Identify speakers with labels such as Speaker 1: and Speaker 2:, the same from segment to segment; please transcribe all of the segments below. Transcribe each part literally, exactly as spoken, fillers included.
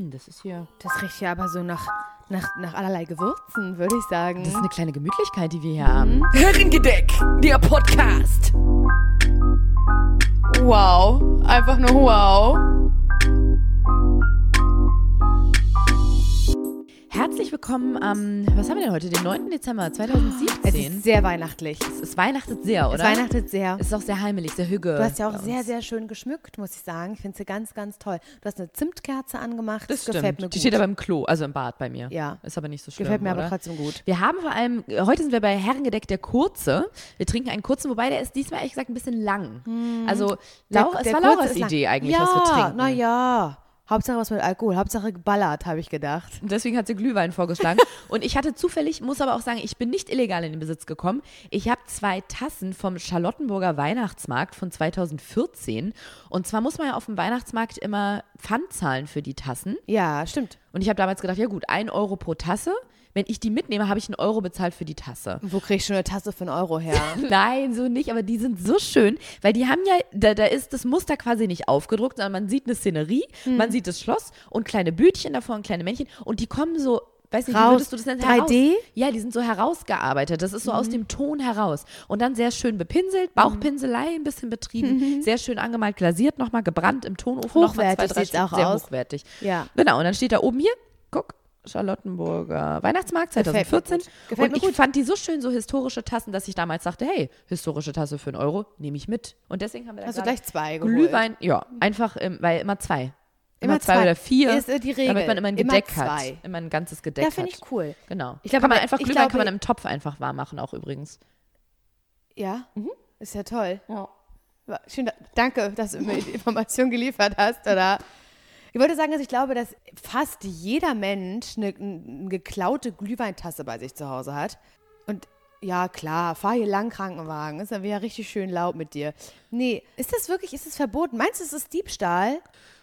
Speaker 1: Hm, das ist hier...
Speaker 2: Das riecht ja aber so nach, nach, nach allerlei Gewürzen, würde ich sagen.
Speaker 1: Das ist eine kleine Gemütlichkeit, die wir hier haben.
Speaker 3: Herrengedeck, der Podcast.
Speaker 2: Wow, einfach nur wow.
Speaker 1: Herzlich willkommen am, was haben wir denn heute, den neunten Dezember zweitausendsiebzehn.
Speaker 2: Es ist sehr weihnachtlich.
Speaker 1: Es weihnachtet sehr, oder?
Speaker 2: Es weihnachtet sehr.
Speaker 1: Es ist auch sehr heimelig, sehr hügge.
Speaker 2: Du hast ja auch sehr, sehr schön geschmückt, muss ich sagen. Ich finde sie ganz, ganz toll. Du hast eine Zimtkerze angemacht.
Speaker 1: Das
Speaker 2: gefällt
Speaker 1: stimmt.
Speaker 2: mir gut.
Speaker 1: Die steht aber im Klo, also im Bad bei mir.
Speaker 2: Ja.
Speaker 1: Ist aber nicht so schlimm,
Speaker 2: Gefällt mir
Speaker 1: oder?
Speaker 2: aber trotzdem gut.
Speaker 1: Wir haben vor allem, heute sind wir bei Herrengedeck der Kurze. Wir trinken einen kurzen, wobei der ist diesmal ehrlich gesagt ein bisschen lang. Hm. Also
Speaker 2: Der-
Speaker 1: Laura, es
Speaker 2: der
Speaker 1: war
Speaker 2: kurze
Speaker 1: Lauras
Speaker 2: ist lang.
Speaker 1: Idee eigentlich,
Speaker 2: ja,
Speaker 1: was wir trinken.
Speaker 2: na ja. Hauptsache was mit Alkohol. Hauptsache geballert, habe ich gedacht.
Speaker 1: Und deswegen hat sie Glühwein vorgeschlagen. Und ich hatte zufällig, muss aber auch sagen, ich bin nicht illegal in den Besitz gekommen. Ich habe zwei Tassen vom Charlottenburger Weihnachtsmarkt von zweitausendvierzehn. Und zwar muss man ja auf dem Weihnachtsmarkt immer Pfand zahlen für die Tassen.
Speaker 2: Ja, stimmt.
Speaker 1: Und ich habe damals gedacht, ja gut, ein Euro pro Tasse. Wenn ich die mitnehme, habe ich einen Euro bezahlt für die Tasse.
Speaker 2: Und wo krieg ich schon eine Tasse für einen Euro her?
Speaker 1: Nein, so nicht, aber die sind so schön, weil die haben ja, da, da ist das Muster quasi nicht aufgedruckt, sondern man sieht eine Szenerie,
Speaker 2: hm.
Speaker 1: man sieht das Schloss und kleine Bötchen davor und kleine Männchen und die kommen so, weiß nicht,
Speaker 2: Raus.
Speaker 1: wie würdest du das nennen?
Speaker 2: drei D?
Speaker 1: Heraus. Ja, die sind so herausgearbeitet, das ist so mhm. aus dem Ton heraus und dann sehr schön bepinselt, Bauchpinselei ein bisschen betrieben, mhm. sehr schön angemalt, glasiert nochmal, gebrannt im Tonofen, nochmal zwei, drei
Speaker 2: sieht's auch
Speaker 1: sehr
Speaker 2: aus.
Speaker 1: hochwertig.
Speaker 2: Ja.
Speaker 1: Genau, und dann steht da oben hier, guck, Charlottenburger Weihnachtsmarkt zweitausendvierzehn.
Speaker 2: Gefällt mir
Speaker 1: Und ich
Speaker 2: gut.
Speaker 1: fand die so schön, so historische Tassen, dass ich damals dachte, hey, historische Tasse für einen Euro, nehme ich mit. Und deswegen haben wir da
Speaker 2: Hast du
Speaker 1: gerade
Speaker 2: gleich zwei geholt?
Speaker 1: Glühwein, ja, einfach, im, weil immer zwei. Immer,
Speaker 2: Immer
Speaker 1: zwei,
Speaker 2: zwei.
Speaker 1: oder vier,
Speaker 2: Ist, äh, die Regel.
Speaker 1: damit man immer ein
Speaker 2: Immer
Speaker 1: Gedeck
Speaker 2: zwei.
Speaker 1: hat. Immer ein ganzes Gedeck
Speaker 2: Ja, finde
Speaker 1: hat.
Speaker 2: ich cool.
Speaker 1: Genau.
Speaker 2: Ich glaub,
Speaker 1: kann man
Speaker 2: aber-
Speaker 1: einfach,
Speaker 2: ich
Speaker 1: Glühwein
Speaker 2: glaube-
Speaker 1: kann man im Topf einfach warm machen auch übrigens.
Speaker 2: Ja?
Speaker 1: Mhm.
Speaker 2: Ist ja toll.
Speaker 1: Ja.
Speaker 2: War Schön, da- danke, dass du mir die Information geliefert hast. Oder? Ich wollte sagen, dass ich glaube, dass fast jeder Mensch eine, eine geklaute Glühweintasse bei sich zu Hause hat. Und ja, klar, fahr hier lang Krankenwagen. Ist dann wieder richtig schön laut mit dir. Nee, ist das wirklich, ist das verboten? Meinst du, es ist Diebstahl?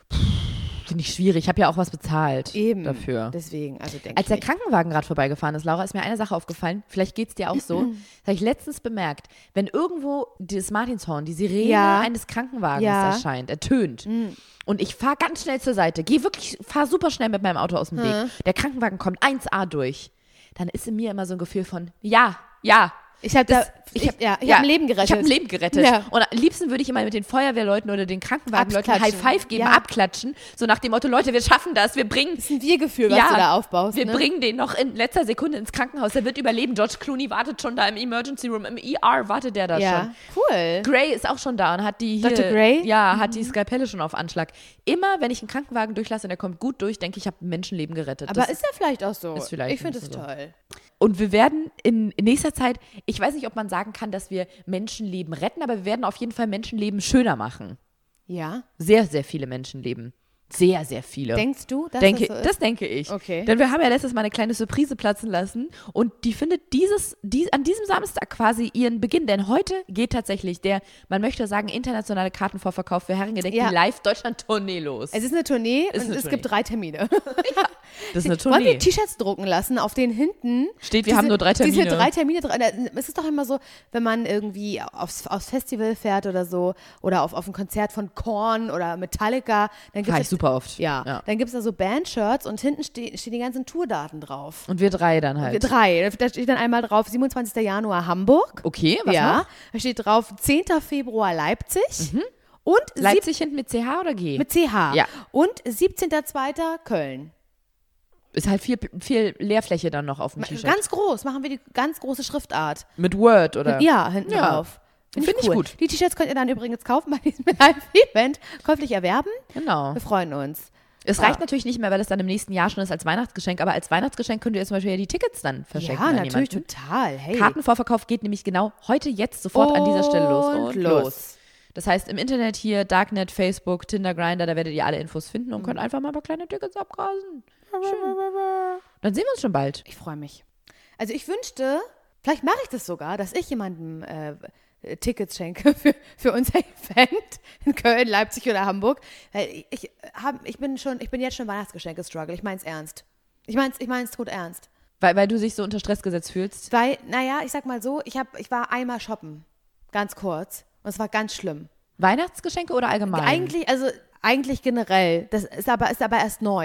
Speaker 1: Finde ich schwierig. Ich habe ja auch was bezahlt
Speaker 2: Eben.
Speaker 1: dafür.
Speaker 2: Deswegen, also denke
Speaker 1: Als
Speaker 2: ich
Speaker 1: der
Speaker 2: nicht.
Speaker 1: Krankenwagen gerade vorbeigefahren ist, Laura, ist mir eine Sache aufgefallen. Vielleicht geht es dir auch so. Das habe ich letztens bemerkt. Wenn irgendwo dieses Martinshorn, die Sirene
Speaker 2: Ja.
Speaker 1: eines Krankenwagens
Speaker 2: Ja.
Speaker 1: erscheint, ertönt. Und ich fahre ganz schnell zur Seite, gehe wirklich, fahre super schnell mit meinem Auto aus dem Weg. Der Krankenwagen kommt eins A durch. Dann ist in mir immer so ein Gefühl von, ja, ja.
Speaker 2: Ich habe da,
Speaker 1: Das-
Speaker 2: ich hab, ja, ich hab ein Leben gerettet.
Speaker 1: Ich habe ein Leben gerettet.
Speaker 2: Ja.
Speaker 1: Und am liebsten würde ich immer mit den Feuerwehrleuten oder den Krankenwagenleuten
Speaker 2: Abklatschen.
Speaker 1: High Five geben,
Speaker 2: Ja.
Speaker 1: abklatschen. So nach dem Motto, Leute, wir schaffen das, wir bringen
Speaker 2: Das ist ein Wir-Gefühl, was du da aufbaust.
Speaker 1: wir
Speaker 2: ne?
Speaker 1: bringen den noch in letzter Sekunde ins Krankenhaus. Der wird überleben. George Clooney wartet schon da im Emergency Room. Im E R wartet der da
Speaker 2: Ja,
Speaker 1: schon.
Speaker 2: cool.
Speaker 1: Grey ist auch schon da und hat die hier,
Speaker 2: Doktor Grey?
Speaker 1: Ja, hat die Skalpelle schon auf Anschlag. Immer, wenn ich einen Krankenwagen durchlasse und der kommt gut durch, denke ich, ich habe ein Menschenleben gerettet.
Speaker 2: Aber
Speaker 1: Das
Speaker 2: ist ja vielleicht auch so.
Speaker 1: ist vielleicht
Speaker 2: ich finde
Speaker 1: ein
Speaker 2: es
Speaker 1: bisschen so.
Speaker 2: toll.
Speaker 1: Und wir werden in in nächster Zeit, ich weiß nicht, ob man sagen kann, dass wir Menschenleben retten, aber wir werden auf jeden Fall Menschenleben schöner machen.
Speaker 2: Ja.
Speaker 1: Sehr, sehr viele Menschenleben. Sehr, sehr viele.
Speaker 2: Denkst du, dass
Speaker 1: denke,
Speaker 2: das so ist?
Speaker 1: das denke ich.
Speaker 2: Okay.
Speaker 1: Denn wir haben ja letztes Mal eine kleine Surprise platzen lassen und die findet dieses, dies, an diesem Samstag quasi ihren Beginn. Denn heute geht tatsächlich der, man möchte sagen, internationale Kartenvorverkauf für Herrengedeck,
Speaker 2: Ja.
Speaker 1: die Live-Deutschland-Tournee los.
Speaker 2: Es ist eine Tournee
Speaker 1: Ist
Speaker 2: und
Speaker 1: eine
Speaker 2: es
Speaker 1: Tournee.
Speaker 2: gibt drei Termine.
Speaker 1: Das ist eine
Speaker 2: Wollen wir
Speaker 1: Tournee.
Speaker 2: T-Shirts drucken lassen, auf denen hinten
Speaker 1: Steht, wir haben nur drei Termine.
Speaker 2: Diese drei Termine drin. Es ist doch immer so, wenn man irgendwie aufs, aufs Festival fährt oder so oder auf, auf ein Konzert von Korn oder Metallica, dann
Speaker 1: Fahr
Speaker 2: gibt
Speaker 1: ich
Speaker 2: es
Speaker 1: super oft.
Speaker 2: ja,
Speaker 1: Ja.
Speaker 2: dann gibt es da so Bandshirts und hinten ste stehen die ganzen Tourdaten drauf.
Speaker 1: Und wir drei dann halt.
Speaker 2: Wir drei. Da steht dann einmal drauf siebenundzwanzigster Januar Hamburg.
Speaker 1: Okay, was
Speaker 2: ja.
Speaker 1: noch?
Speaker 2: Da steht drauf zehnter Februar Leipzig. Und sieb-
Speaker 1: Leipzig hinten mit C H oder G?
Speaker 2: mit C H.
Speaker 1: Ja.
Speaker 2: Und siebzehnter zweiter Köln.
Speaker 1: Ist halt viel, viel Leerfläche dann noch auf dem T-Shirt.
Speaker 2: Ganz groß. Machen wir die ganz große Schriftart.
Speaker 1: Mit Word oder?
Speaker 2: Ja, hinten
Speaker 1: Ja.
Speaker 2: drauf.
Speaker 1: Finde ich gut.
Speaker 2: Die T-Shirts könnt ihr dann übrigens kaufen bei diesem Live-Event. Käuflich erwerben.
Speaker 1: Genau.
Speaker 2: Wir freuen uns.
Speaker 1: Es
Speaker 2: Ja.
Speaker 1: reicht natürlich nicht mehr, weil es dann im nächsten Jahr schon ist als Weihnachtsgeschenk, aber als Weihnachtsgeschenk könnt ihr zum Beispiel ja die Tickets dann verschenken
Speaker 2: Ja,
Speaker 1: an
Speaker 2: natürlich,
Speaker 1: jemanden.
Speaker 2: total. Hey.
Speaker 1: Kartenvorverkauf geht nämlich genau heute, jetzt, sofort an dieser Stelle los.
Speaker 2: Und los.
Speaker 1: Das heißt, im Internet hier, Darknet, Facebook, Tinder, Grindr, da werdet ihr alle Infos finden und könnt einfach mal ein paar kleine Tickets abgrasen. Schön. Dann sehen wir uns schon bald.
Speaker 2: Ich freue mich. Also ich wünschte, vielleicht mache ich das sogar, dass ich jemandem äh, Tickets schenke für, für unser Event in Köln, Leipzig oder Hamburg. Weil ich, hab, ich bin schon, ich bin jetzt schon Weihnachtsgeschenke-Struggle. Ich mein's ernst. Ich mein's, ich mein's tot ernst.
Speaker 1: Weil, weil du dich so unter Stress gesetzt fühlst.
Speaker 2: Weil, naja, ich sag mal so, ich, hab, ich war einmal shoppen. Ganz kurz. Und es war ganz schlimm.
Speaker 1: Weihnachtsgeschenke oder allgemein?
Speaker 2: Eigentlich, also eigentlich generell. Das ist aber, ist aber erst neu.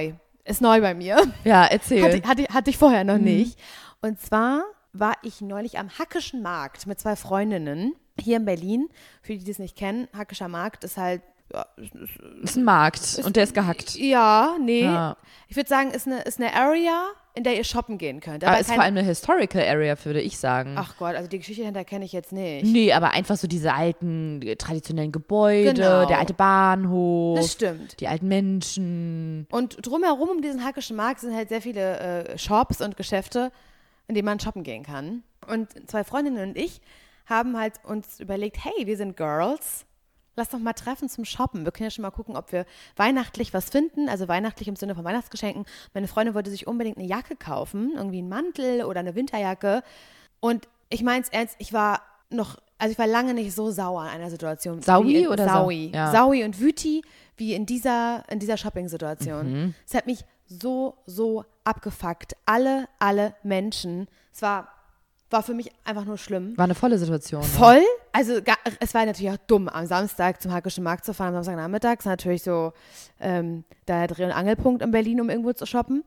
Speaker 2: ist neu bei mir.
Speaker 1: Ja, erzähl.
Speaker 2: Hatte, hatte, hatte ich vorher noch mhm. nicht. Und zwar war ich neulich am Hackischen Markt mit zwei Freundinnen hier in Berlin. Für die, die es nicht kennen, Hackischer Markt ist halt ja,
Speaker 1: ist, ist ein Markt ist, und der ist gehackt.
Speaker 2: Ja, nee.
Speaker 1: Ja.
Speaker 2: Ich würde sagen, ist eine, ist eine Area, in der ihr shoppen gehen könnt.
Speaker 1: Aber, aber ist
Speaker 2: kein,
Speaker 1: vor allem eine Historical Area, würde ich sagen.
Speaker 2: Ach Gott, also die Geschichte dahinter kenne ich jetzt nicht.
Speaker 1: Nee, aber einfach so diese alten, traditionellen Gebäude,
Speaker 2: genau.
Speaker 1: der alte Bahnhof.
Speaker 2: Das stimmt.
Speaker 1: Die alten Menschen.
Speaker 2: Und drumherum um diesen Hackischen Markt sind halt sehr viele äh, Shops und Geschäfte, in denen man shoppen gehen kann. Und zwei Freundinnen und ich haben halt uns überlegt, hey, wir sind Girls, lass doch mal treffen zum Shoppen. Wir können ja schon mal gucken, ob wir weihnachtlich was finden, also weihnachtlich im Sinne von Weihnachtsgeschenken. Meine Freundin wollte sich unbedingt eine Jacke kaufen, irgendwie einen Mantel oder eine Winterjacke. Und ich meine es ernst, ich war noch, also ich war lange nicht so sauer in einer Situation.
Speaker 1: Saui
Speaker 2: in,
Speaker 1: oder
Speaker 2: Saui?
Speaker 1: Sau? Ja.
Speaker 2: Saui und wüti wie in dieser, in dieser Shopping-Situation.
Speaker 1: Mhm.
Speaker 2: Es hat mich so, so abgefuckt. Alle, alle Menschen. Es war... War für mich einfach nur schlimm.
Speaker 1: War eine volle Situation.
Speaker 2: Voll. Ja. Also gar, es war natürlich auch dumm, am Samstag zum Hackischen Markt zu fahren, am Samstagnachmittag. Ist natürlich so ähm, der Dreh- und Angelpunkt in Berlin, um irgendwo zu shoppen.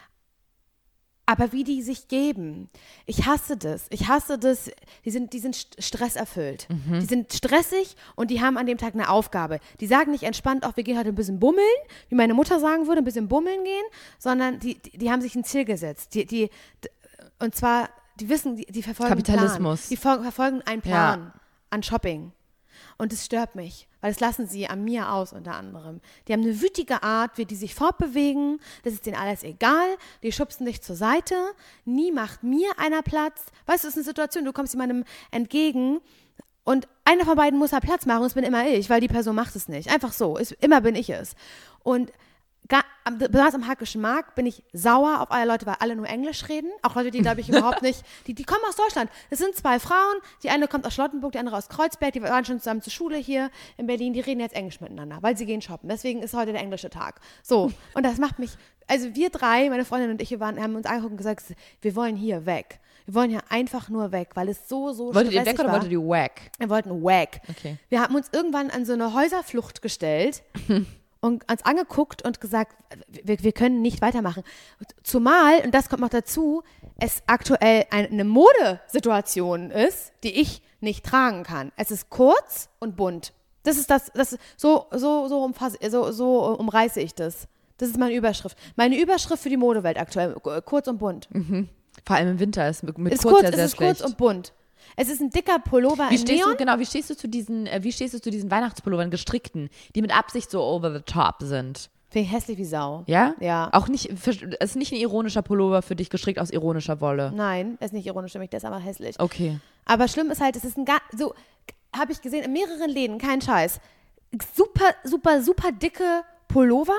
Speaker 2: Aber wie die sich geben, ich hasse das. Ich hasse das. Die sind, die sind stresserfüllt. Mhm. Die sind stressig und die haben an dem Tag eine Aufgabe. Die sagen nicht entspannt, auch wir gehen heute ein bisschen bummeln, wie meine Mutter sagen würde, ein bisschen bummeln gehen, sondern die, die, die haben sich ein Ziel gesetzt. Die, die, und zwar Die wissen, die, die verfolgen
Speaker 1: Kapitalismus.
Speaker 2: einen Plan. Die verfolgen einen Plan
Speaker 1: ja.
Speaker 2: an Shopping. Und es stört mich, weil das lassen sie an mir aus unter anderem. Die haben eine wütige Art, wie die sich fortbewegen. Das ist denen alles egal. Die schubsen dich zur Seite. Nie macht mir einer Platz. Weißt du, es ist eine Situation, du kommst jemandem entgegen und einer von beiden muss halt Platz machen und es bin immer ich, weil die Person macht es nicht. Einfach so. Ist, immer bin ich es. Und Gar, besonders am Hackischen Markt bin ich sauer auf alle Leute, weil alle nur Englisch reden. Auch Leute, die, glaube ich, überhaupt nicht, die, die kommen aus Deutschland. Es sind zwei Frauen, die eine kommt aus Charlottenburg, die andere aus Kreuzberg, die waren schon zusammen zur Schule hier in Berlin, die reden jetzt Englisch miteinander, weil sie gehen shoppen. Deswegen ist heute der englische Tag. So, und das macht mich, also wir drei, meine Freundin und ich, wir waren, haben uns angeguckt und gesagt, wir wollen hier weg. Wir wollen hier einfach nur weg, weil es so, so
Speaker 1: Wolltet
Speaker 2: stressig war.
Speaker 1: ihr weg oder wolltet ihr wack?
Speaker 2: Wir wollten wack.
Speaker 1: Okay.
Speaker 2: Wir haben uns irgendwann an so eine Häuserflucht gestellt und uns angeguckt und gesagt, wir, wir können nicht weitermachen. Zumal, und das kommt noch dazu, es aktuell eine Modesituation ist, die ich nicht tragen kann. Es ist kurz und bunt. Das ist das, das so, so, so, umfass, so, so umreiße ich das. Das ist meine Überschrift. Meine Überschrift für die Modewelt aktuell, kurz und bunt.
Speaker 1: Mhm. Vor allem im Winter ist mit, mit
Speaker 2: ist
Speaker 1: kurz,
Speaker 2: kurz,
Speaker 1: ja
Speaker 2: es
Speaker 1: sehr
Speaker 2: ist
Speaker 1: schlecht.
Speaker 2: kurz und bunt. Es ist ein dicker Pullover
Speaker 1: Wie
Speaker 2: in
Speaker 1: stehst
Speaker 2: Neon.
Speaker 1: du, genau, wie stehst du zu diesen, äh, wie stehst du zu diesen Weihnachtspullovern, gestrickten, die mit Absicht so over the top sind?
Speaker 2: Finde ich hässlich wie Sau.
Speaker 1: Ja?
Speaker 2: Ja.
Speaker 1: Auch nicht, es ist nicht ein ironischer Pullover für dich gestrickt aus ironischer Wolle.
Speaker 2: Nein, er ist nicht ironisch für mich, der ist aber hässlich.
Speaker 1: Okay.
Speaker 2: Aber schlimm ist halt, es ist ein, ga- so, habe ich gesehen, in mehreren Läden, kein Scheiß, super, super, super dicke Pullover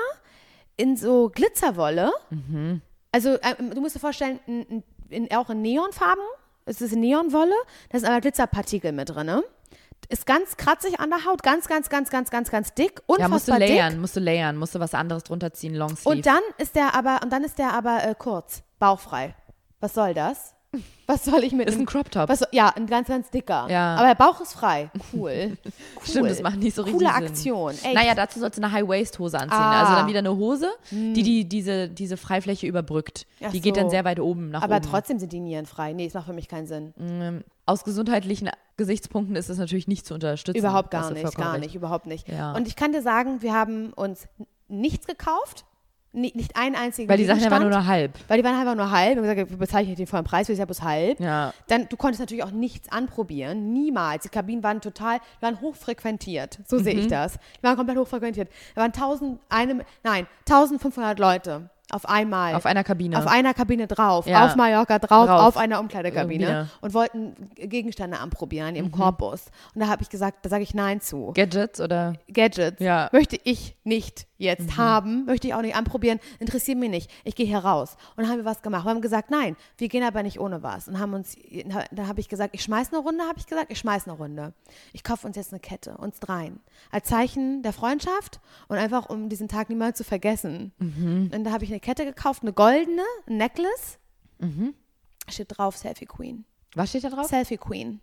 Speaker 2: in so Glitzerwolle.
Speaker 1: Mhm.
Speaker 2: Also, äh, du musst dir vorstellen, in, in, auch in Neonfarben. Es ist Neonwolle, da sind aber Glitzerpartikel mit drin. Ne? Ist ganz kratzig an der Haut, ganz, ganz, ganz, ganz, ganz, ganz dick. Unfassbar
Speaker 1: ja, musst du
Speaker 2: dick.
Speaker 1: layern, musst du layern, musst du was anderes drunter ziehen, Longsleeve.
Speaker 2: Und dann ist der aber, und dann ist der aber äh, kurz, bauchfrei. Was soll das? Was soll ich mit
Speaker 1: ist
Speaker 2: einem-
Speaker 1: ein Crop Top.
Speaker 2: Was, so- ja, ein ganz, ganz dicker.
Speaker 1: Ja.
Speaker 2: Aber der Bauch ist frei. Cool. cool.
Speaker 1: Stimmt, das macht nicht so richtig
Speaker 2: Coole
Speaker 1: Sinn.
Speaker 2: Aktion. Echt.
Speaker 1: Naja, dazu sollst du eine High-Waist-Hose anziehen.
Speaker 2: Ah.
Speaker 1: Also dann wieder eine Hose, die, die diese, diese Freifläche überbrückt.
Speaker 2: Ach
Speaker 1: die geht
Speaker 2: so.
Speaker 1: dann sehr weit oben nach
Speaker 2: aber
Speaker 1: oben.
Speaker 2: trotzdem sind die Nieren frei. Nee, es macht für mich keinen Sinn.
Speaker 1: Ähm, Aus gesundheitlichen Gesichtspunkten ist es natürlich nicht zu unterstützen.
Speaker 2: Überhaupt
Speaker 1: Hast
Speaker 2: gar
Speaker 1: du
Speaker 2: nicht,
Speaker 1: vollkommen
Speaker 2: gar
Speaker 1: recht.
Speaker 2: nicht, überhaupt nicht.
Speaker 1: Ja.
Speaker 2: Und ich kann dir sagen, wir haben uns n- nichts gekauft. Ni- Nicht einen einzigen
Speaker 1: Weil die Sachen ja waren nur
Speaker 2: Gegenstand.
Speaker 1: noch halb.
Speaker 2: Weil die waren einfach nur halb. Wir haben gesagt, wir bezeichnen nicht den vollen Preis, wir sind ja bloß halb.
Speaker 1: Ja.
Speaker 2: Dann, du konntest natürlich auch nichts anprobieren. Niemals. Die Kabinen waren total, die waren hochfrequentiert. So sehe
Speaker 1: Mhm.
Speaker 2: ich das. Die waren komplett hochfrequentiert. Da waren tausend, eine, nein, tausendfünfhundert Leute auf einmal.
Speaker 1: Auf einer Kabine.
Speaker 2: Auf einer Kabine drauf,
Speaker 1: Ja.
Speaker 2: auf Mallorca drauf,
Speaker 1: Drauf.
Speaker 2: auf einer Umkleidekabine
Speaker 1: Irgendwie, ja.
Speaker 2: und wollten Gegenstände anprobieren an ihrem Korpus. Und da habe ich gesagt, da sage ich Nein zu.
Speaker 1: Gadgets oder?
Speaker 2: Gadgets
Speaker 1: Ja.
Speaker 2: möchte ich nicht jetzt haben, möchte ich auch nicht anprobieren, interessiert mich nicht. Ich gehe hier raus. Und dann haben wir was gemacht. Wir haben gesagt, nein, wir gehen aber nicht ohne was. Und haben uns, da habe ich gesagt, ich schmeiß eine Runde, habe ich gesagt, ich schmeiß eine Runde. Ich kaufe uns jetzt eine Kette, uns dreien. Als Zeichen der Freundschaft und einfach, um diesen Tag niemals zu vergessen. Und da habe ich eine Kette gekauft, eine goldene, ein Necklace. Steht drauf, Selfie Queen.
Speaker 1: Was steht da drauf?
Speaker 2: Selfie Queen.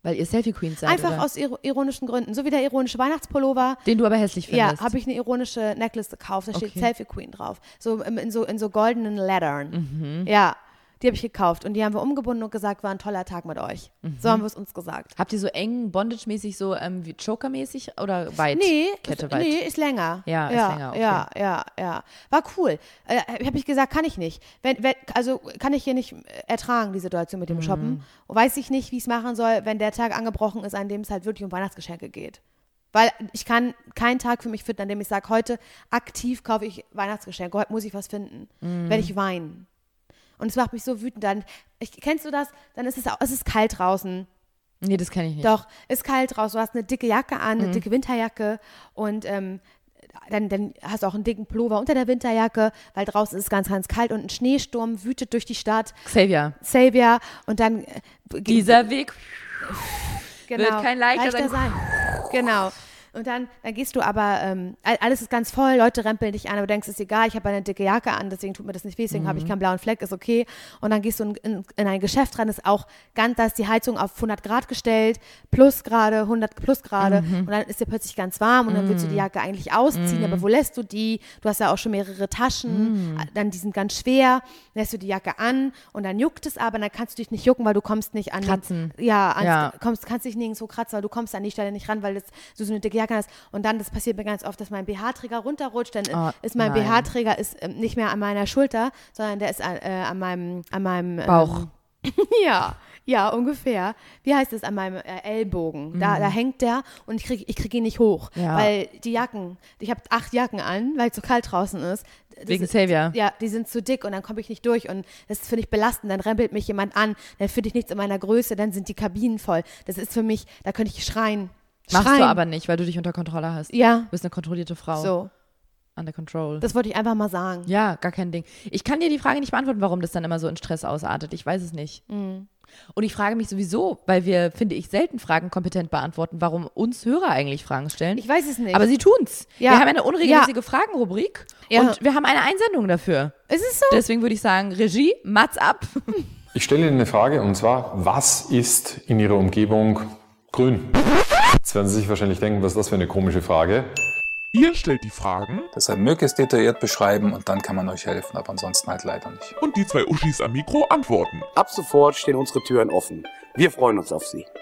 Speaker 1: Weil ihr Selfie-Queens seid,
Speaker 2: Einfach
Speaker 1: oder?
Speaker 2: aus ir- ironischen Gründen. So wie der ironische Weihnachtspullover.
Speaker 1: Den du aber hässlich findest.
Speaker 2: Ja, habe ich eine ironische Necklace gekauft. Da steht
Speaker 1: Okay.
Speaker 2: Selfie Queen drauf. So in, in so in so goldenen Lettern.
Speaker 1: Mhm.
Speaker 2: Ja, die habe ich gekauft. Und die haben wir umgebunden und gesagt, war ein toller Tag mit euch.
Speaker 1: Mhm.
Speaker 2: So haben wir es uns gesagt.
Speaker 1: Habt ihr so eng, Bondage-mäßig, so ähm, wie Choker-mäßig oder weit?
Speaker 2: Nee,
Speaker 1: Kette
Speaker 2: ist,
Speaker 1: weit?
Speaker 2: nee, ist länger.
Speaker 1: Ja, ist
Speaker 2: ja,
Speaker 1: länger, okay.
Speaker 2: Ja, ja, ja. War cool. Äh, habe ich gesagt, kann ich nicht. Wenn, wenn, also kann ich hier nicht ertragen, die Situation mit dem
Speaker 1: Mhm.
Speaker 2: Shoppen. Weiß ich nicht, wie ich es machen soll, wenn der Tag angebrochen ist, an dem es halt wirklich um Weihnachtsgeschenke geht. Weil ich kann keinen Tag für mich finden, an dem ich sage, heute aktiv kaufe ich Weihnachtsgeschenke, heute muss ich was finden.
Speaker 1: Mhm.
Speaker 2: Werde ich weinen. Und es macht mich so wütend. Dann, ich, kennst du das? Dann ist es, auch, es ist kalt draußen.
Speaker 1: Nee, das kenne ich nicht.
Speaker 2: Doch, ist kalt draußen. Du hast eine dicke Jacke an, eine
Speaker 1: Mhm.
Speaker 2: dicke Winterjacke und ähm, dann, dann hast du auch einen dicken Pullover unter der Winterjacke, weil draußen ist es ganz, ganz kalt und ein Schneesturm wütet durch die Stadt.
Speaker 1: Xavier.
Speaker 2: Xavier und dann äh,
Speaker 1: Dieser Weg
Speaker 2: genau,
Speaker 1: wird kein leichter
Speaker 2: sein.
Speaker 1: sein.
Speaker 2: Genau. Und dann, dann gehst du aber, ähm, alles ist ganz voll, Leute rempeln dich an, aber du denkst, ist egal, ich habe eine dicke Jacke an, deswegen tut mir das nicht weh, deswegen
Speaker 1: Mhm.
Speaker 2: habe ich keinen blauen Fleck, ist okay. Und dann gehst du in, in, in ein Geschäft rein, ist auch ganz, da ist die Heizung auf hundert Grad gestellt, plus gerade, hundert plus gerade.
Speaker 1: Mhm.
Speaker 2: Und dann ist dir plötzlich ganz warm und dann willst du die Jacke eigentlich ausziehen,
Speaker 1: Mhm.
Speaker 2: aber wo lässt du die? Du hast ja auch schon mehrere Taschen,
Speaker 1: Mhm.
Speaker 2: dann die sind ganz schwer, lässt du die Jacke an und dann juckt es aber, dann kannst du dich nicht jucken, weil du kommst nicht an
Speaker 1: Kratzen.
Speaker 2: Den, ja, ans,
Speaker 1: Ja.
Speaker 2: kommst, kannst dich nirgendwo kratzen, weil du kommst an die Stelle nicht ran, weil das, du so eine dicke Jacke hast. Und dann, das passiert mir ganz oft, dass mein B H-Träger runterrutscht, dann
Speaker 1: Oh,
Speaker 2: ist mein
Speaker 1: nein.
Speaker 2: B H-Träger ist ähm, nicht mehr an meiner Schulter, sondern der ist an, äh, an meinem, an meinem
Speaker 1: Bauch.
Speaker 2: Ähm, ja, ja, ungefähr. Wie heißt es? An meinem äh, Ellbogen. Da, da hängt der und ich kriege ich krieg ihn nicht hoch,
Speaker 1: Mhm. Ja.
Speaker 2: weil die Jacken, ich habe acht Jacken an, weil es so kalt draußen ist. Das
Speaker 1: Wegen
Speaker 2: ist-
Speaker 1: Xavier.
Speaker 2: Ja, die sind zu dick und dann komme ich nicht durch und das ist für mich belastend. Dann rempelt mich jemand an, dann finde ich nichts in meiner Größe, dann sind die Kabinen voll. Das ist für mich, da könnte ich schreien.
Speaker 1: Machst
Speaker 2: schreien.
Speaker 1: du aber nicht, weil du dich unter Kontrolle hast.
Speaker 2: Ja,
Speaker 1: Du bist eine kontrollierte Frau.
Speaker 2: so.
Speaker 1: Under control.
Speaker 2: Das wollte ich einfach mal sagen.
Speaker 1: Ja, gar kein Ding. Ich kann dir die Frage nicht beantworten, warum das dann immer so in Stress ausartet. Ich weiß es nicht.
Speaker 2: Mhm.
Speaker 1: Und ich frage mich sowieso, weil wir, finde ich, selten Fragen kompetent beantworten, warum uns Hörer eigentlich Fragen stellen.
Speaker 2: Ich weiß es nicht.
Speaker 1: Aber sie tun's.
Speaker 2: Ja.
Speaker 1: Wir haben eine unregelmäßige Fragenrubrik
Speaker 2: Ja.
Speaker 1: und wir haben eine Einsendung dafür.
Speaker 2: ist es so?
Speaker 1: Deswegen würde ich sagen, Regie, Mats ab.
Speaker 4: Ich stelle Ihnen eine Frage und zwar, was ist in Ihrer Umgebung grün? Jetzt werden Sie sich wahrscheinlich denken, was ist das für eine komische Frage?
Speaker 5: Ihr stellt die Fragen
Speaker 6: Deshalb möglichst detailliert beschreiben und dann kann man euch helfen, aber ansonsten halt leider nicht.
Speaker 5: und die zwei Uschis am Mikro antworten.
Speaker 7: Ab sofort stehen unsere Türen offen. Wir freuen uns auf Sie.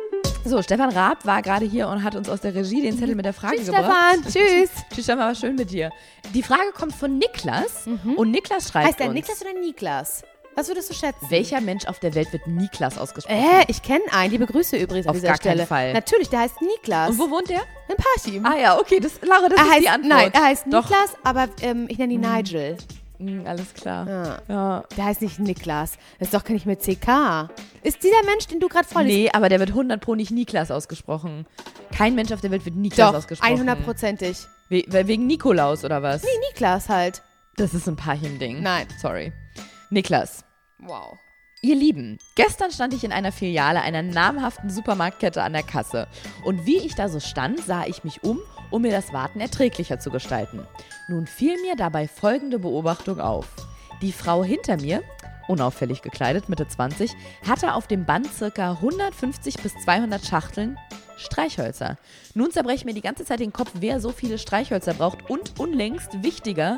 Speaker 1: So, Stefan Raab war gerade hier und hat uns aus der Regie den Zettel mit der Frage
Speaker 2: Tschüss,
Speaker 1: gebracht.
Speaker 2: Stefan. Tschüss.
Speaker 1: Tschüss, Stefan, war schön mit dir. Die Frage kommt von Niklas und Niklas schreibt
Speaker 2: Heißt der
Speaker 1: uns,
Speaker 2: Niklas oder Niklas? Was würdest du schätzen?
Speaker 1: welcher Mensch auf der Welt wird Niklas ausgesprochen?
Speaker 2: Äh, ich kenne einen. Liebe Grüße übrigens
Speaker 1: Auf
Speaker 2: an dieser
Speaker 1: gar keinen
Speaker 2: Stelle.
Speaker 1: Fall.
Speaker 2: Natürlich, der heißt Niklas.
Speaker 1: Und wo wohnt der?
Speaker 2: In Parchim.
Speaker 1: Ah ja, okay, das, Laura, das
Speaker 2: er
Speaker 1: ist
Speaker 2: heißt,
Speaker 1: die Antwort.
Speaker 2: Nein, er heißt
Speaker 1: Doch.
Speaker 2: Niklas, aber ähm, ich nenne ihn Nigel.
Speaker 1: Hm, alles klar.
Speaker 2: Ja.
Speaker 1: Ja.
Speaker 2: Der heißt nicht Niklas. Das ist doch nicht mit C K. Ist dieser Mensch, den du gerade vorliest?
Speaker 1: Nee, aber der wird hundert pro nicht Niklas ausgesprochen. Kein Mensch auf der Welt wird Niklas
Speaker 2: Doch,
Speaker 1: ausgesprochen.
Speaker 2: hundertprozentig.
Speaker 1: We wegen Nikolaus oder was?
Speaker 2: Nee, Niklas halt.
Speaker 1: Das ist ein Parchim-Ding.
Speaker 2: Nein.
Speaker 1: Sorry. Niklas.
Speaker 2: Wow.
Speaker 1: Ihr Lieben, gestern stand ich in einer Filiale einer namhaften Supermarktkette an der Kasse. Und wie ich da so stand, sah ich mich um, um mir das Warten erträglicher zu gestalten. Nun fiel mir dabei folgende Beobachtung auf. Die Frau hinter mir, unauffällig gekleidet, Mitte zwanzig, hatte auf dem Band ca. hundertfünfzig bis zweihundert Schachteln Streichhölzer. Nun zerbreche mir die ganze Zeit den Kopf, wer so viele Streichhölzer braucht und unlängst wichtiger,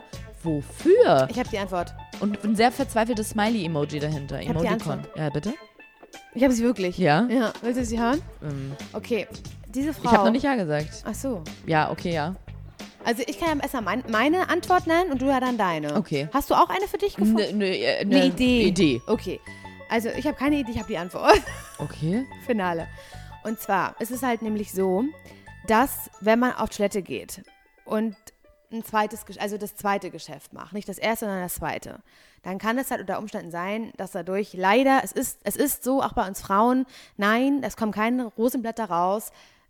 Speaker 1: wofür?
Speaker 2: Ich habe die Antwort.
Speaker 1: Und ein sehr verzweifeltes Smiley-Emoji dahinter.
Speaker 2: hab die
Speaker 1: Emoticon.
Speaker 2: Antwort.
Speaker 1: Ja, bitte?
Speaker 2: Ich habe sie wirklich.
Speaker 1: Ja?
Speaker 2: Ja. Willst du sie hören?
Speaker 1: Ähm,
Speaker 2: Okay. Diese Frau.
Speaker 1: ich habe noch nicht Ja gesagt.
Speaker 2: Ach so.
Speaker 1: Ja, okay, ja.
Speaker 2: Also ich kann ja erstmal mein, meine Antwort nennen und du ja dann deine.
Speaker 1: Okay.
Speaker 2: Hast du auch eine für dich gefunden?
Speaker 1: Ne, ne, äh,
Speaker 2: Eine
Speaker 1: ne
Speaker 2: Idee.
Speaker 1: Idee.
Speaker 2: Okay. Also ich habe keine Idee, ich habe die Antwort.
Speaker 1: Okay.
Speaker 2: Finale. Und zwar ist es halt nämlich so, dass wenn man auf Toilette geht und ein zweites, Gesch- also das zweite Geschäft macht, nicht das erste, sondern das zweite, dann kann es halt unter Umständen sein, dass dadurch leider, es ist, es ist so, auch bei uns Frauen, nein, es kommen keine Rosenblätter raus,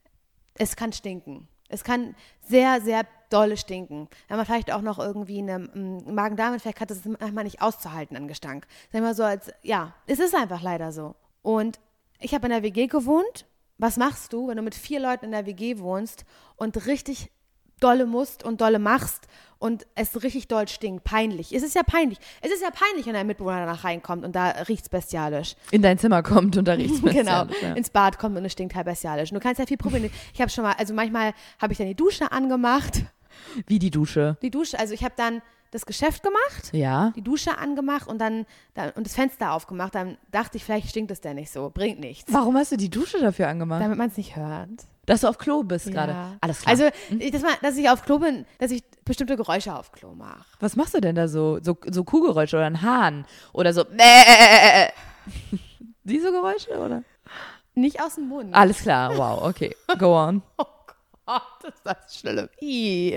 Speaker 2: es kann stinken. Es kann sehr, sehr dolle stinken. Wenn man vielleicht auch noch irgendwie eine mm, Magen-Darm-Infekt hat, das ist manchmal nicht auszuhalten an Gestank. Sag mal so als, ja, es ist einfach leider so. Und ich habe in der W G gewohnt. Was machst du, wenn du mit vier Leuten in der W G wohnst und richtig dolle musst und dolle machst und es richtig doll stinkt, peinlich. Es ist ja peinlich. Es ist ja peinlich, wenn dein Mitbewohner danach reinkommt und da riecht's bestialisch.
Speaker 1: In dein Zimmer kommt und da riecht's
Speaker 2: Genau,
Speaker 1: bestialisch. Ja.
Speaker 2: ins Bad kommt und es stinkt halt bestialisch. Und du kannst ja viel probieren. Ich habe schon mal, also manchmal habe ich dann die Dusche angemacht.
Speaker 1: Wie die Dusche.
Speaker 2: Die Dusche, also ich habe dann das Geschäft gemacht,
Speaker 1: Ja.
Speaker 2: die Dusche angemacht und dann, dann und das Fenster aufgemacht. Dann dachte ich, vielleicht stinkt es denn nicht so, bringt nichts.
Speaker 1: Warum hast du die Dusche dafür angemacht?
Speaker 2: Damit man es nicht hört.
Speaker 1: Dass du auf Klo bist gerade.
Speaker 2: Ja.
Speaker 1: Alles klar.
Speaker 2: Also, ich- dass, man, dass ich auf Klo bin, dass ich bestimmte Geräusche auf Klo mache.
Speaker 1: was machst du denn da so? So, so Kuhgeräusche oder ein Hahn? Oder so. Bäh. Diese Geräusche, oder?
Speaker 2: Nicht aus dem Mund.
Speaker 1: Alles klar, wow, okay. Go on.
Speaker 2: Oh Gott, das ist das schlimm. Ih.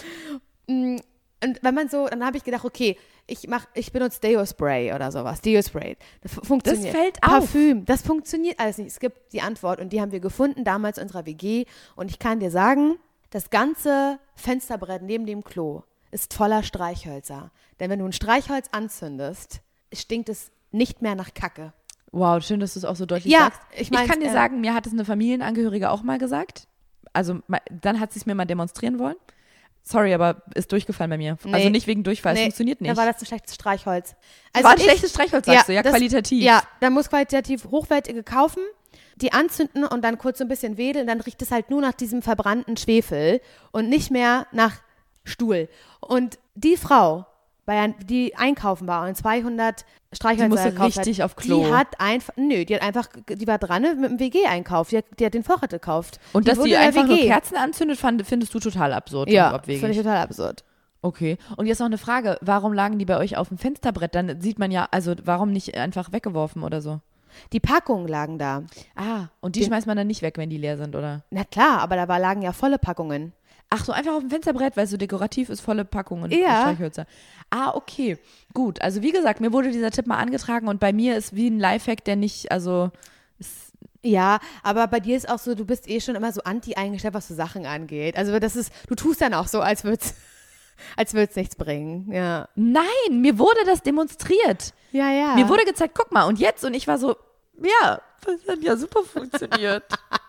Speaker 2: Mm, Und wenn man so, dann habe ich gedacht, okay, ich mach, ich benutze Deo-Spray oder sowas. Deo-Spray. Das fu- funktioniert.
Speaker 1: Das fällt auf.
Speaker 2: Parfüm, das funktioniert alles nicht. Es gibt die Antwort und die haben wir gefunden damals in unserer W G. Und ich kann dir sagen, das ganze Fensterbrett neben dem Klo ist voller Streichhölzer. Denn wenn du ein Streichholz anzündest, stinkt es nicht mehr nach Kacke.
Speaker 1: Wow, schön, dass du es auch so deutlich
Speaker 2: Ja,
Speaker 1: sagst.
Speaker 2: ich mein's,
Speaker 1: kann dir
Speaker 2: äh,
Speaker 1: sagen, mir hat es eine Familienangehörige auch mal gesagt. Also ma- dann hat sie es mir mal demonstrieren wollen. Sorry, aber ist durchgefallen bei mir. Also
Speaker 2: Nee.
Speaker 1: nicht wegen Durchfall, es
Speaker 2: Nee,
Speaker 1: funktioniert nicht.
Speaker 2: Dann war das ein schlechtes Streichholz. Also
Speaker 1: war ein
Speaker 2: ich-
Speaker 1: schlechtes Streichholz, sagst du, ja,
Speaker 2: das-
Speaker 1: qualitativ.
Speaker 2: Ja, dann muss qualitativ hochwertige kaufen, die anzünden und dann kurz so ein bisschen wedeln. Dann riecht es halt nur nach diesem verbrannten Schwefel und nicht mehr nach Stuhl. Und die Frau, bei ein, die einkaufen war und zweihundert Streichhölzer
Speaker 1: Die musste
Speaker 2: gekauft
Speaker 1: richtig
Speaker 2: hat,
Speaker 1: auf Klo.
Speaker 2: Die hat einfach, nö, die hat einfach, die war dran mit dem W G-Einkauf. Die, hat- die hat den Vorrat gekauft.
Speaker 1: Und dass
Speaker 2: wohnt
Speaker 1: die
Speaker 2: in der
Speaker 1: einfach nur
Speaker 2: W G.
Speaker 1: Kerzen anzündet, fand, findest du total absurd und
Speaker 2: Ja,
Speaker 1: abwegig.
Speaker 2: finde ich total absurd.
Speaker 1: Okay. Und jetzt noch eine Frage. Warum lagen die bei euch auf dem Fensterbrett? Dann sieht man ja, also warum nicht einfach weggeworfen oder so?
Speaker 2: Die Packungen lagen da.
Speaker 1: Ah, und die
Speaker 2: Den-
Speaker 1: schmeißt man dann nicht weg, wenn die leer sind, oder?
Speaker 2: Na klar, aber da war, lagen ja volle Packungen.
Speaker 1: Ach so, einfach auf dem Fensterbrett, weil es so dekorativ ist, volle Packungen
Speaker 2: Ja.
Speaker 1: Streichhölzer. Ah, okay. Gut. Also wie gesagt, mir wurde dieser Tipp mal angetragen und bei mir ist wie ein Lifehack, der nicht, also ist,
Speaker 2: Ja, aber bei dir ist auch so, du bist eh schon immer so anti eingestellt, was so Sachen angeht. Also das ist, du tust dann auch so, als würd's, als würd's nichts bringen. Ja.
Speaker 1: nein, mir wurde das demonstriert.
Speaker 2: Ja, ja.
Speaker 1: Mir wurde gezeigt, guck mal, und jetzt? Und ich war so, ja, das hat ja super funktioniert.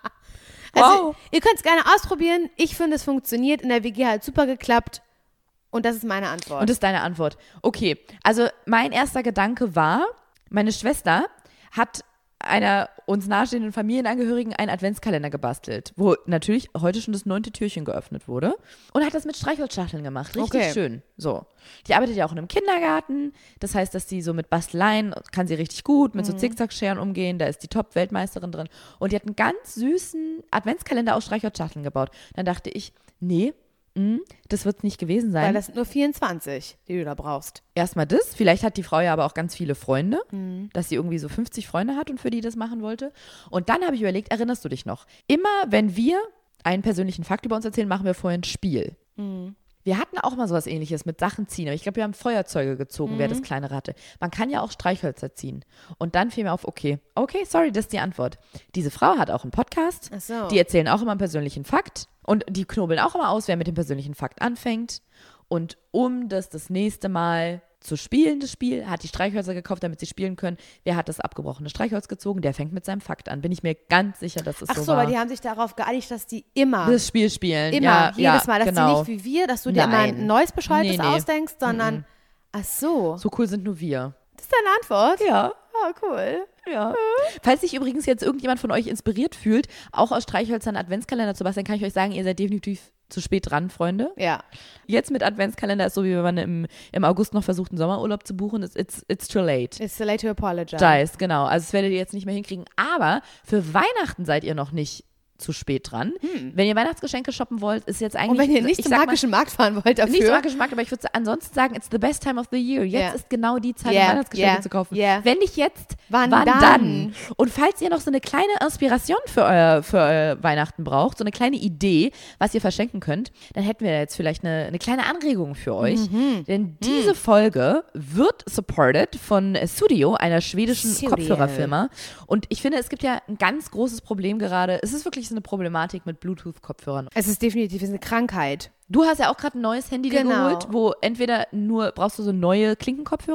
Speaker 2: Also,
Speaker 1: Wow.
Speaker 2: ihr könnt es gerne ausprobieren. Ich finde, es funktioniert. In der W G hat super geklappt. Und das ist meine Antwort.
Speaker 1: Und das ist deine Antwort. Okay, also mein erster Gedanke war, meine Schwester hat einer uns nahestehenden Familienangehörigen einen Adventskalender gebastelt, wo natürlich heute schon das neunte Türchen geöffnet wurde und hat das mit Streichholzschachteln gemacht. Richtig
Speaker 2: Okay.
Speaker 1: schön. So. Die arbeitet ja auch in einem Kindergarten. Das heißt, dass sie so mit Basteleien kann sie richtig gut, mit so Zickzackscheren umgehen. Da ist die Top-Weltmeisterin drin. Und die hat einen ganz süßen Adventskalender aus Streichholzschachteln gebaut. Dann dachte ich, nee, mh, das wird es nicht gewesen sein.
Speaker 2: Weil das sind nur vierundzwanzig, die du da brauchst.
Speaker 1: Erstmal das. Vielleicht hat die Frau ja aber auch ganz viele Freunde,
Speaker 2: Mhm.
Speaker 1: dass sie irgendwie so fünfzig Freunde hat und für die das machen wollte. Und dann habe ich überlegt, erinnerst du dich noch? Immer wenn wir einen persönlichen Fakt über uns erzählen, machen wir vorher ein Spiel.
Speaker 2: Mhm.
Speaker 1: Wir hatten auch mal sowas Ähnliches mit Sachen ziehen, aber ich glaube, wir haben Feuerzeuge gezogen, wer
Speaker 2: Mhm.
Speaker 1: das kleinere hatte. Man kann ja auch Streichhölzer ziehen. Und dann fiel mir auf, okay, okay, sorry, das ist die Antwort. Diese Frau hat auch einen Podcast,
Speaker 2: Ach so.
Speaker 1: die erzählen auch immer einen persönlichen Fakt und die knobeln auch immer aus, wer mit dem persönlichen Fakt anfängt. Und um das das nächste Mal zu spielen, das Spiel, hat die Streichhölzer gekauft, damit sie spielen können. Wer hat das abgebrochene Streichholz gezogen? Der fängt mit seinem Fakt an. Bin ich mir ganz sicher, dass es
Speaker 2: Ach
Speaker 1: so,
Speaker 2: so,
Speaker 1: war.
Speaker 2: weil die haben sich darauf geeinigt, dass die immer,
Speaker 1: das Spiel spielen.
Speaker 2: immer,
Speaker 1: ja,
Speaker 2: jedes
Speaker 1: ja,
Speaker 2: Mal, dass
Speaker 1: genau.
Speaker 2: die nicht wie wir, dass du dir immer
Speaker 1: Nein.
Speaker 2: ein neues Bescheuertes
Speaker 1: Nee, nee.
Speaker 2: ausdenkst, sondern, ach so,
Speaker 1: So cool sind nur wir.
Speaker 2: das ist deine Antwort?
Speaker 1: Ja.
Speaker 2: Oh, cool.
Speaker 1: Ja. Falls sich übrigens jetzt irgendjemand von euch inspiriert fühlt, auch aus Streichhölzern einen Adventskalender zu basteln, kann ich euch sagen, ihr seid definitiv zu spät dran, Freunde.
Speaker 2: Ja.
Speaker 1: Jetzt mit Adventskalender ist so, wie wenn man im, im August noch versucht, einen Sommerurlaub zu buchen. It's, it's, it's too late.
Speaker 2: It's too late to apologize.
Speaker 1: Dice, genau. Also das werdet ihr jetzt nicht mehr hinkriegen. Aber für Weihnachten seid ihr noch nicht zu spät dran. Wenn ihr Weihnachtsgeschenke shoppen wollt, ist jetzt eigentlich...
Speaker 2: Und wenn ihr nicht
Speaker 1: ich
Speaker 2: zum
Speaker 1: sag mal,
Speaker 2: magischen Markt fahren wollt dafür.
Speaker 1: nicht zum magischen Markt, aber ich würde ansonsten sagen, it's the best time of the year. Jetzt
Speaker 2: Ja.
Speaker 1: ist genau die Zeit,
Speaker 2: Ja,
Speaker 1: um Weihnachtsgeschenke
Speaker 2: ja,
Speaker 1: zu kaufen.
Speaker 2: ja.
Speaker 1: Wenn nicht jetzt,
Speaker 2: Wann
Speaker 1: wann,
Speaker 2: dann?
Speaker 1: dann? Und falls ihr noch so eine kleine Inspiration für euer, für euer Weihnachten braucht, so eine kleine Idee, was ihr verschenken könnt, dann hätten wir jetzt vielleicht eine, eine kleine Anregung für euch.
Speaker 2: Mhm.
Speaker 1: Denn diese Folge wird supported von Sudio, einer schwedischen
Speaker 2: Sudio.
Speaker 1: Kopfhörerfirma. Und ich finde, es gibt ja ein ganz großes Problem gerade. Es ist wirklich so eine Problematik mit Bluetooth-Kopfhörern.
Speaker 2: Es ist definitiv es ist eine Krankheit.
Speaker 1: Du hast ja auch gerade ein neues Handy dir
Speaker 2: Genau.
Speaker 1: geholt, wo entweder nur brauchst du so neue Klinkenkopfhörer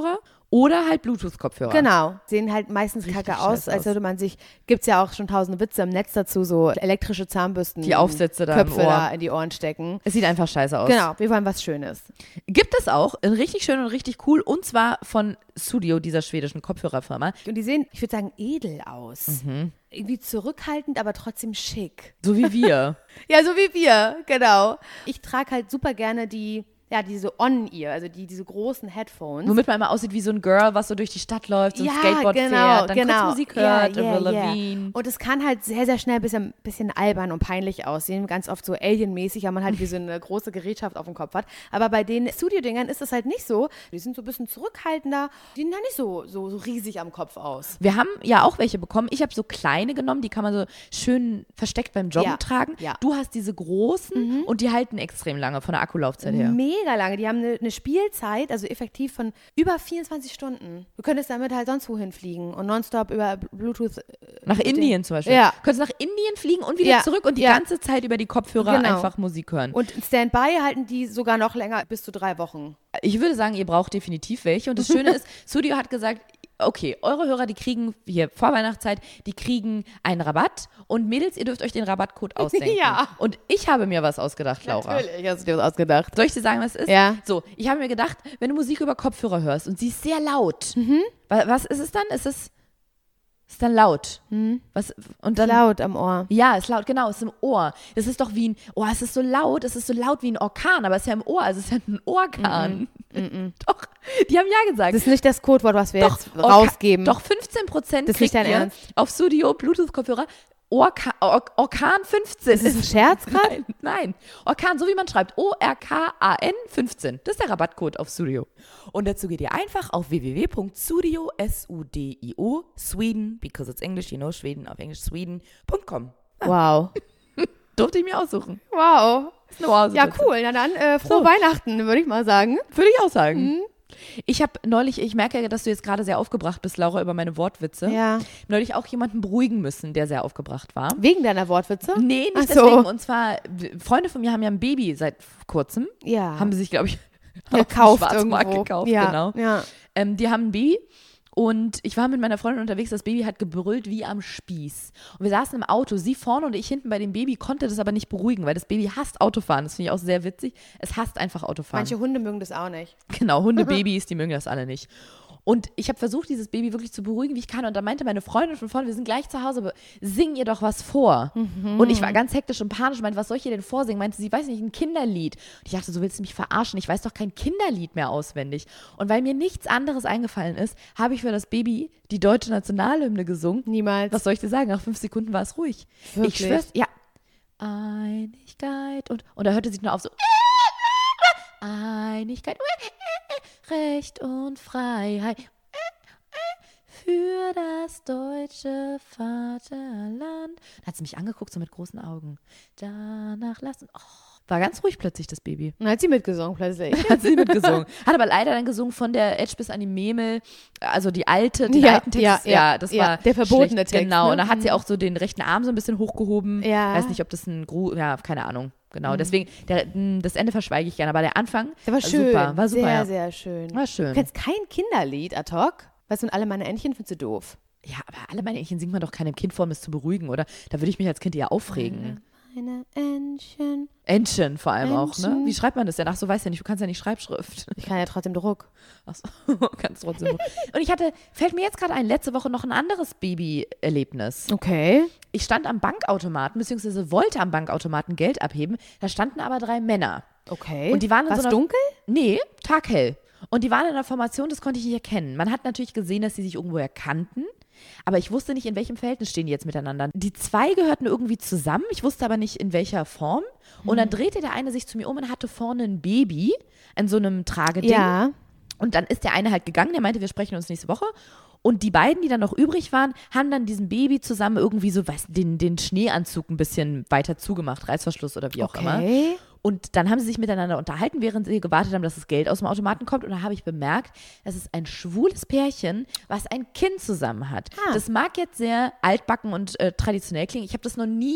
Speaker 1: Oder halt Bluetooth-Kopfhörer.
Speaker 2: Genau. Sehen halt meistens
Speaker 1: Richtig
Speaker 2: kacke aus,
Speaker 1: scheiße
Speaker 2: als
Speaker 1: aus.
Speaker 2: würde man sich, gibt's ja auch schon tausende Witze im Netz dazu, so elektrische Zahnbürsten.
Speaker 1: Die Aufsätze da im
Speaker 2: Köpfe
Speaker 1: Ohr.
Speaker 2: da in die Ohren stecken.
Speaker 1: Es sieht einfach scheiße aus.
Speaker 2: Genau, wir wollen was Schönes.
Speaker 1: Gibt es auch, in richtig schön und richtig cool, und zwar von Studio, dieser schwedischen Kopfhörerfirma.
Speaker 2: Und die sehen, ich würde sagen, edel aus.
Speaker 1: Mhm.
Speaker 2: Irgendwie zurückhaltend, aber trotzdem schick.
Speaker 1: So wie wir.
Speaker 2: Ja, so wie wir, genau. Ich trage halt super gerne die, ja, diese On-Ear, also die, diese großen Headphones.
Speaker 1: Womit man immer aussieht wie so ein Girl, was so durch die Stadt läuft, so ein
Speaker 2: ja,
Speaker 1: Skateboard
Speaker 2: genau,
Speaker 1: fährt, dann
Speaker 2: genau.
Speaker 1: kurz Musik
Speaker 2: Ja,
Speaker 1: hört,
Speaker 2: ja,
Speaker 1: Avril
Speaker 2: ja.
Speaker 1: Lavigne.
Speaker 2: Und es kann halt sehr, sehr schnell ein bisschen, bisschen albern und peinlich aussehen. Ganz oft so alienmäßig, weil man halt wie so eine große Gerätschaft auf dem Kopf hat. Aber bei den Studio-Dingern ist das halt nicht so. Die sind so ein bisschen zurückhaltender. Die sehen da nicht so, so, so riesig am Kopf aus.
Speaker 1: Wir haben ja auch welche bekommen. Ich habe so kleine genommen, die kann man so schön versteckt beim Joggen
Speaker 2: Ja,
Speaker 1: tragen.
Speaker 2: ja.
Speaker 1: Du hast diese großen und die halten extrem lange von der Akkulaufzeit her.
Speaker 2: Mega lange. Die haben eine, eine Spielzeit, also effektiv von über vierundzwanzig Stunden. Du könntest damit halt sonst wohin fliegen und nonstop über Bluetooth. äh,
Speaker 1: Nach
Speaker 2: mit
Speaker 1: Indien
Speaker 2: den-
Speaker 1: zum Beispiel.
Speaker 2: Ja.
Speaker 1: Du könntest nach Indien fliegen und wieder
Speaker 2: Ja,
Speaker 1: zurück und die
Speaker 2: ja.
Speaker 1: ganze Zeit über die Kopfhörer
Speaker 2: Genau.
Speaker 1: einfach Musik hören.
Speaker 2: Und Standby halten die sogar noch länger, bis zu drei Wochen.
Speaker 1: Ich würde sagen, ihr braucht definitiv welche. Und das Schöne ist, Studio hat gesagt, okay, eure Hörer, die kriegen hier vor Weihnachtszeit, die kriegen einen Rabatt und Mädels, ihr dürft euch den Rabattcode ausdenken.
Speaker 2: Ja.
Speaker 1: Und ich habe mir was ausgedacht, Laura.
Speaker 2: Natürlich hast du dir das ausgedacht.
Speaker 1: Soll ich dir sagen, was es ist?
Speaker 2: Ja.
Speaker 1: So, ich habe mir gedacht, wenn du Musik über Kopfhörer hörst und sie ist sehr laut,
Speaker 2: Mhm.
Speaker 1: wa- was ist es dann? Ist es ist dann laut? Was, und dann,
Speaker 2: Laut am Ohr.
Speaker 1: ja, ist laut, genau, ist im Ohr. Es ist doch wie ein, oh, es ist so laut, es ist so laut wie ein Orkan, aber es ist ja im Ohr, also es ist ja ein Orkan. Doch, die haben ja gesagt.
Speaker 2: Das ist nicht das Codewort, was wir
Speaker 1: Doch,
Speaker 2: jetzt
Speaker 1: Orka-
Speaker 2: rausgeben.
Speaker 1: Doch, fünfzehn Prozent
Speaker 2: Das ist nicht
Speaker 1: kriegt
Speaker 2: dein
Speaker 1: ihr
Speaker 2: Ernst.
Speaker 1: auf Studio Bluetooth-Kopfhörer. Orka, Or Orkan fünfzehn.
Speaker 2: Ist das ein Scherz gerade?
Speaker 1: Nein, nein. Orkan, so wie man schreibt. O R K A N fünfzehn. Das ist der Rabattcode auf Studio. Und dazu geht ihr einfach auf w w w punkt studio, S U D I O, Sweden, because it's English, you know, Schweden, auf Englisch Sweden, Punkt com.
Speaker 2: Wow.
Speaker 1: Durfte ich mir aussuchen.
Speaker 2: Wow.
Speaker 1: Ist eine Oase
Speaker 2: Ja,
Speaker 1: dazu.
Speaker 2: cool. Na dann, äh, frohe
Speaker 1: So.
Speaker 2: Weihnachten, würde ich mal sagen.
Speaker 1: Würde ich auch sagen.
Speaker 2: Mhm.
Speaker 1: Ich habe neulich, ich merke ja, dass du jetzt gerade sehr aufgebracht bist, Laura, über meine Wortwitze.
Speaker 2: Ja.
Speaker 1: Neulich auch jemanden beruhigen müssen, der sehr aufgebracht war.
Speaker 2: Wegen deiner Wortwitze?
Speaker 1: Nee, nicht
Speaker 2: Ach so.
Speaker 1: deswegen. Und zwar, Freunde von mir haben ja ein Baby seit kurzem.
Speaker 2: Ja.
Speaker 1: Haben sie sich, glaube ich, auf dem
Speaker 2: gekauft
Speaker 1: Schwarzmarkt
Speaker 2: irgendwo.
Speaker 1: gekauft.
Speaker 2: Ja,
Speaker 1: Genau.
Speaker 2: ja.
Speaker 1: Ähm, die haben ein Baby. Und ich war mit meiner Freundin unterwegs, das Baby hat gebrüllt wie am Spieß. Und wir saßen im Auto, sie vorne und ich hinten bei dem Baby, konnte das aber nicht beruhigen, weil das Baby hasst Autofahren. Das finde ich auch sehr witzig. Es hasst einfach Autofahren.
Speaker 2: Manche Hunde mögen das auch nicht.
Speaker 1: Genau, Hundebabys, die mögen das alle nicht. Und ich habe versucht, dieses Baby wirklich zu beruhigen, wie ich kann. Und da meinte meine Freundin von vorne, wir sind gleich zu Hause, aber sing ihr doch was vor. Und ich war ganz hektisch und panisch und meinte, was soll ich ihr denn vorsingen? Meinte sie, weiß nicht, ein Kinderlied. Und ich dachte, so willst du mich verarschen? Ich weiß doch kein Kinderlied mehr auswendig. Und weil mir nichts anderes eingefallen ist, habe ich für das Baby die deutsche Nationalhymne gesungen.
Speaker 2: Niemals.
Speaker 1: Was soll ich dir sagen? Nach fünf Sekunden war es ruhig.
Speaker 2: Wirklich?
Speaker 1: Ich schwör's, ja. Einigkeit und, und da hörte sie nur auf so Einigkeit, Recht und Freiheit für das deutsche Vaterland. Dann hat sie mich angeguckt, so mit großen Augen. Danach lassen. Oh, war ganz ruhig plötzlich, das Baby.
Speaker 2: Dann hat sie mitgesungen plötzlich.
Speaker 1: Hat sie mitgesungen. Hat aber leider dann gesungen von der Edge bis an die Memel, also die alte, die
Speaker 2: Ja,
Speaker 1: alten Texte.
Speaker 2: ja, ja,
Speaker 1: das
Speaker 2: ja,
Speaker 1: war
Speaker 2: der verbotene
Speaker 1: schlecht.
Speaker 2: Text,
Speaker 1: Genau,
Speaker 2: ne?
Speaker 1: und dann hat sie auch so den rechten Arm so ein bisschen hochgehoben.
Speaker 2: Ja.
Speaker 1: Weiß nicht, ob das ein Gru, ja, keine Ahnung. Genau,
Speaker 2: Mhm.
Speaker 1: deswegen, der, mh, das Ende verschweige ich gerne, aber der Anfang
Speaker 2: Der war schön.
Speaker 1: super, war super,
Speaker 2: sehr,
Speaker 1: ja.
Speaker 2: sehr schön.
Speaker 1: War schön.
Speaker 2: Du kennst kein Kinderlied ad hoc? Weißt du, und alle meine Entchen findest du doof.
Speaker 1: Ja, aber alle meine Entchen singt man doch keinem Kind vor, um es zu beruhigen, oder? Da würde ich mich als Kind eher aufregen.
Speaker 2: Meine Entchen.
Speaker 1: Entchen vor allem auch, ne?
Speaker 2: Entchen.
Speaker 1: Wie schreibt man das denn? Ach so, weißt ja nicht, du kannst ja nicht Schreibschrift.
Speaker 2: Ich kann ja trotzdem Druck.
Speaker 1: Ach so, kannst trotzdem. Und ich hatte, fällt mir jetzt gerade ein, letzte Woche noch ein anderes Baby-Erlebnis.
Speaker 2: Okay.
Speaker 1: Ich stand am Bankautomaten, beziehungsweise wollte am Bankautomaten Geld abheben. Da standen aber drei Männer.
Speaker 2: Okay.
Speaker 1: Und die waren in
Speaker 2: War's
Speaker 1: so einer,
Speaker 2: dunkel?
Speaker 1: Nee, taghell. Und die waren in einer Formation, das konnte ich nicht erkennen. Man hat natürlich gesehen, dass sie sich irgendwoher kannten, aber ich wusste nicht, in welchem Verhältnis stehen die jetzt miteinander. Die zwei gehörten irgendwie zusammen, ich wusste aber nicht, in welcher Form. Und dann drehte der eine sich zu mir um und hatte vorne ein Baby in so einem Trageding.
Speaker 2: Ja.
Speaker 1: Und dann ist der eine halt gegangen, der meinte, wir sprechen uns nächste Woche. Und die beiden, die dann noch übrig waren, haben dann diesem Baby zusammen irgendwie so, weiß, den, den Schneeanzug ein bisschen weiter zugemacht, Reißverschluss oder wie auch immer.
Speaker 2: Okay.
Speaker 1: Und dann haben sie sich miteinander unterhalten, während sie gewartet haben, dass das Geld aus dem Automaten kommt. Und da habe ich bemerkt, das ist ein schwules Pärchen, was ein Kind zusammen hat.
Speaker 2: Ah.
Speaker 1: Das mag jetzt sehr altbacken und äh, traditionell klingen. Ich habe das noch nie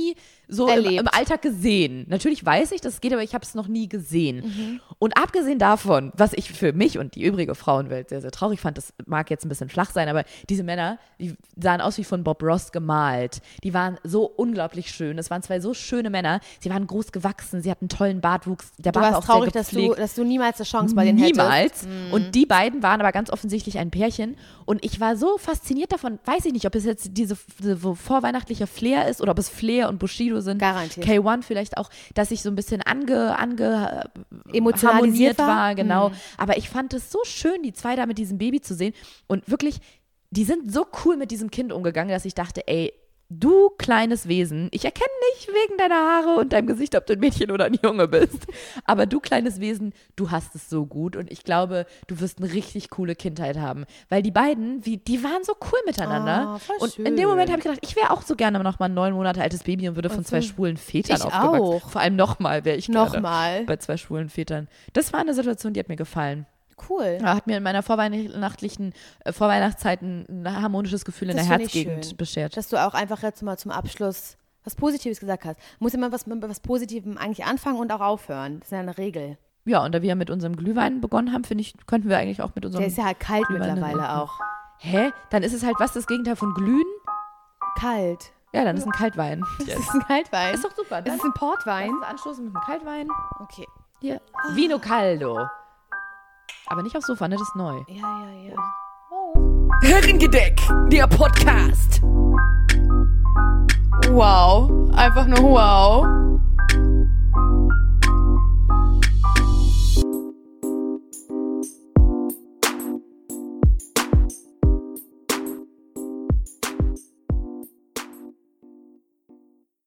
Speaker 1: so im,
Speaker 2: Erlebt.
Speaker 1: im Alltag gesehen. Natürlich weiß ich, dass es geht, aber ich habe es noch nie gesehen. Und abgesehen davon, was ich für mich und die übrige Frauenwelt sehr, sehr traurig fand, das mag jetzt ein bisschen flach sein, aber diese Männer, die sahen aus wie von Bob Ross gemalt. Die waren so unglaublich schön. Es waren zwei so schöne Männer. Sie waren groß gewachsen, sie hatten einen tollen Bartwuchs. Der
Speaker 2: Du
Speaker 1: Bart war
Speaker 2: warst
Speaker 1: auch
Speaker 2: traurig,
Speaker 1: sehr
Speaker 2: dass
Speaker 1: gepflegt.
Speaker 2: du, dass du niemals eine Chance bei denen hättest.
Speaker 1: Niemals. Und die beiden waren aber ganz offensichtlich ein Pärchen. Und ich war so fasziniert davon, weiß ich nicht, ob es jetzt diese, diese vorweihnachtliche Flair ist oder ob es Flair und Bushido sind.
Speaker 2: Garantiert.
Speaker 1: K eins vielleicht auch, dass ich so ein bisschen ange, ange
Speaker 2: Emotionalisiert
Speaker 1: harmoniert
Speaker 2: war?
Speaker 1: war. Genau.
Speaker 2: Mhm.
Speaker 1: Aber ich fand es so schön, die zwei da mit diesem Baby zu sehen. Und wirklich, die sind so cool mit diesem Kind umgegangen, dass ich dachte, ey, du kleines Wesen, ich erkenne nicht wegen deiner Haare und deinem Gesicht, ob du ein Mädchen oder ein Junge bist, aber du kleines Wesen, du hast es so gut und ich glaube, du wirst eine richtig coole Kindheit haben, weil die beiden, wie, die waren so cool miteinander
Speaker 2: Oh, voll
Speaker 1: und
Speaker 2: schön.
Speaker 1: in dem Moment habe ich gedacht, ich wäre auch so gerne noch mal ein neun Monate altes Baby und würde von zwei schwulen Vätern
Speaker 2: Ich
Speaker 1: aufgewachsen.
Speaker 2: auch.
Speaker 1: Vor allem nochmal wäre ich gerne
Speaker 2: Nochmal.
Speaker 1: bei zwei schwulen Vätern. Das war eine Situation, die hat mir gefallen.
Speaker 2: Cool.
Speaker 1: Ja, hat mir in meiner vorweihnachtlichen äh, Vorweihnachtszeit ein, ein harmonisches Gefühl in
Speaker 2: Das
Speaker 1: der
Speaker 2: finde ich
Speaker 1: Herzgegend
Speaker 2: schön.
Speaker 1: beschert.
Speaker 2: Dass du auch einfach jetzt mal zum Abschluss was Positives gesagt hast. Muss immer was mit was Positivem eigentlich anfangen und auch aufhören. Das ist ja eine Regel.
Speaker 1: Ja, und da wir mit unserem Glühwein begonnen haben, finde ich, könnten wir eigentlich auch mit unserem
Speaker 2: Der ist ja halt kalt
Speaker 1: Glühwein
Speaker 2: mittlerweile
Speaker 1: beenden.
Speaker 2: auch.
Speaker 1: Hä? Dann ist es halt was, das Gegenteil von glühen?
Speaker 2: Kalt.
Speaker 1: Ja, dann ist ein Kaltwein.
Speaker 2: Das ist ein Kaltwein.
Speaker 1: Ist doch super.
Speaker 2: Das ist ein Portwein.
Speaker 1: Lass uns anstoßen mit einem Kaltwein.
Speaker 2: Okay.
Speaker 1: Hier. Vino Caldo. Aber nicht aufs Sofa, ne? Das ist neu.
Speaker 2: Ja, ja, ja.
Speaker 3: Herrengedeck, der Podcast.
Speaker 2: Wow. Einfach nur wow.